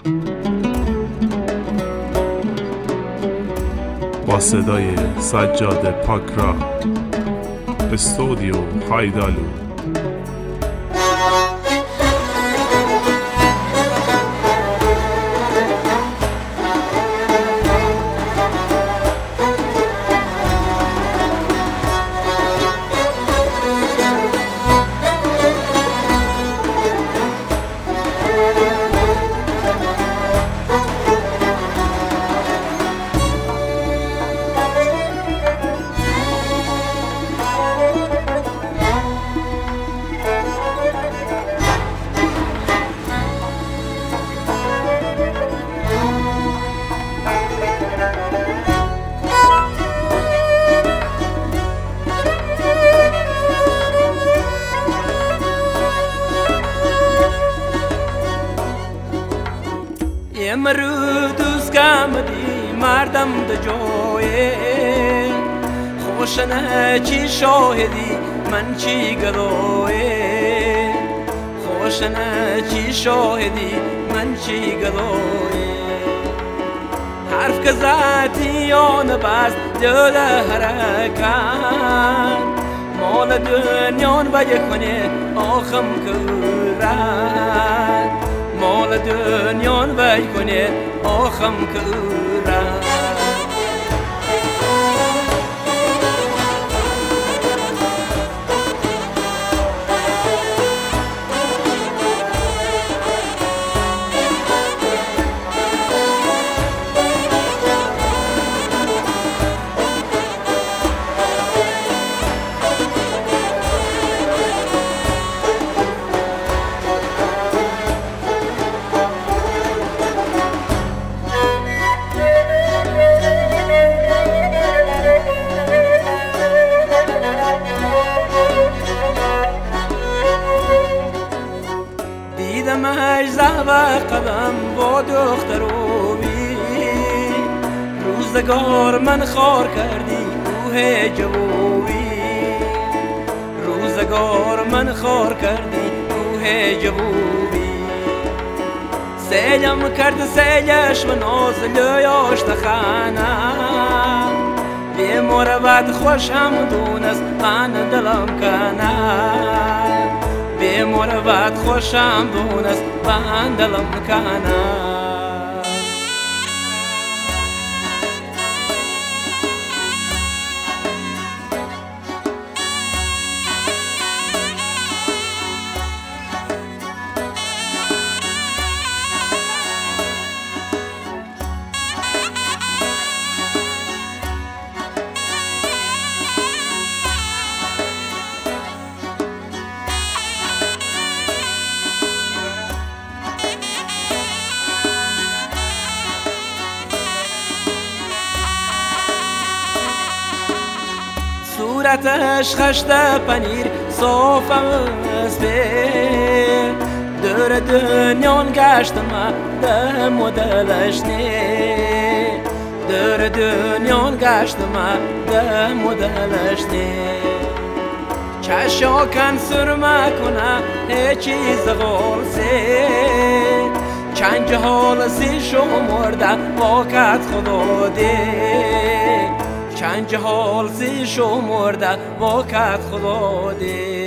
با صدای سجاد پاکرا، استودیو هایدالو. امرو دوست کمدی مردم ده جویه خوشنه چی شاهدی من چی گدایه خوشنه چی شاهدی من چی گدایه حرف که ذاتی آن بس دل حرکت مال دنیان و یکنه آخم کرد مال دنیان وی کنه آخم کرد دیدمش زهو قدم با دختروی روزگار من خار کردی کوه جووی روزگار من خار کردی کوه جووی سیلم کرد سیلش و ناز لیاش تخانه بی مروت خوشم دونست من دلم کنه بی مروت خوشم دونست من دلم کنه صورتش خشت پنیر صاف است دور دنیان گشتم دم و دلش نه دور دنیان گشتم دم و دلش نه چشا کن سرمه کنه هیچ چیز غلسه چند جهال سی شمرده واقعت خدا ده چند جهال سی شمرده واقعت خدا ده